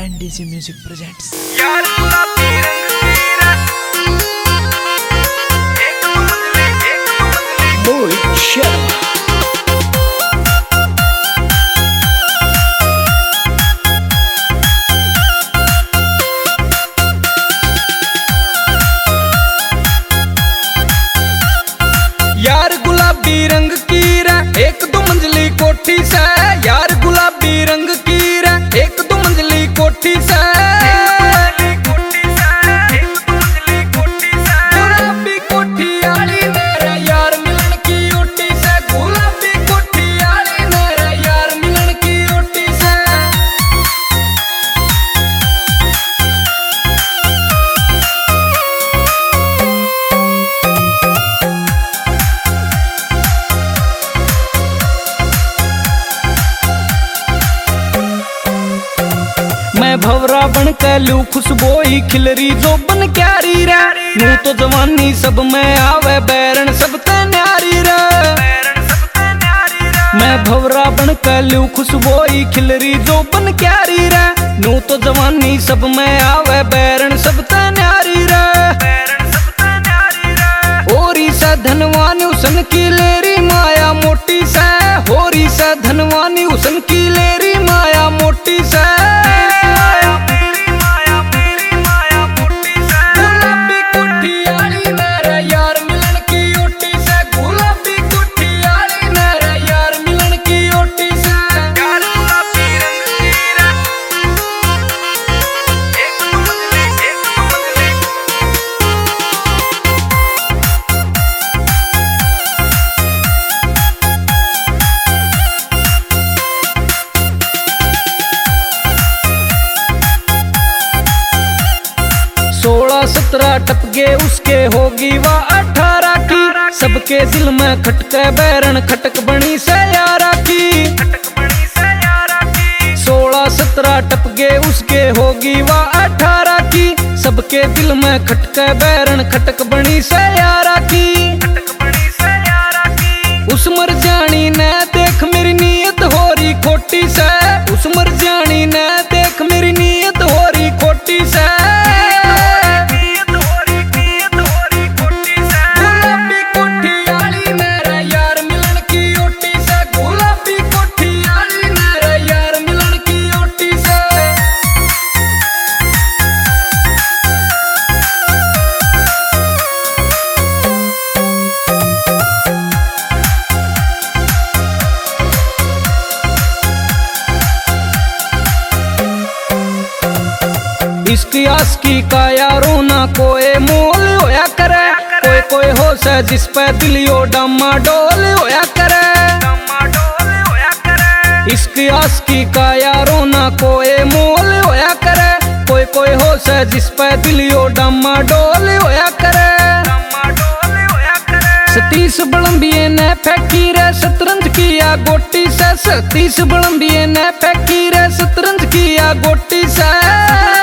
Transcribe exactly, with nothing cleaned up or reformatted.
And DJ music presents. यार गुलाबी रंग तेरा एक मंजिले एक मंजिले मोहित शर्मा। यार गुलाबी रंग की रे एक दो मंजिली कोठी से, यार गुलाबी रंग की रे एक दो मंजिली कोठी से, गुलाबी कोठी आली मेरे यार मिलन की ओटी से, गुलाबी कोठी आली मेरे यार मिलन की ओटी से। मैं भवरा बन के लू खुशबोई खिलरी जो बन क्यारी रे, नू तो जवानी सब में आवे बैरन सब ते न्यारी रे। मैं भवरा बन के लू खुशबोई खिलरी जो बन क्यारी रे, नू तो जवानी सब में आवे बैरन सब ते न्यारी रे। होरी से धनवानी उसन की लेरी माया मोटी से, होरी से धनवानी उसन की लेरी माया मोटी से। सोलह सत्रह टपके उसके होगी वह अठारह की, सबके दिल में खटके बैरन खटक बनी से यारा की। सोलह सत्रह टपके उसके होगी वह अठारह की, सबके दिल में खटके बैरन खटक बनी से यारा की। उस मर जानी ने देख मेरी नीयत हो रही खोटी से, उस मर जानी ने देख मेरी नीयत हो रही खोटी से। इसकी आस्की का यारो ना कोई मोल होया करे, कोई कोई हो से जिस पे दिलियो डमा डोल होया करे। इसकी आस्की का यारो ना कोई मोल होया करे, कोई कोई हो से जिस पे दिलियो डमा डोल होया करे। सतीश बड़म्बिये ने फेंकी रे शतरंज किया गोटी से, सतीश बड़म्बिये ने फेंकी रे शतरंज किया गोटी से।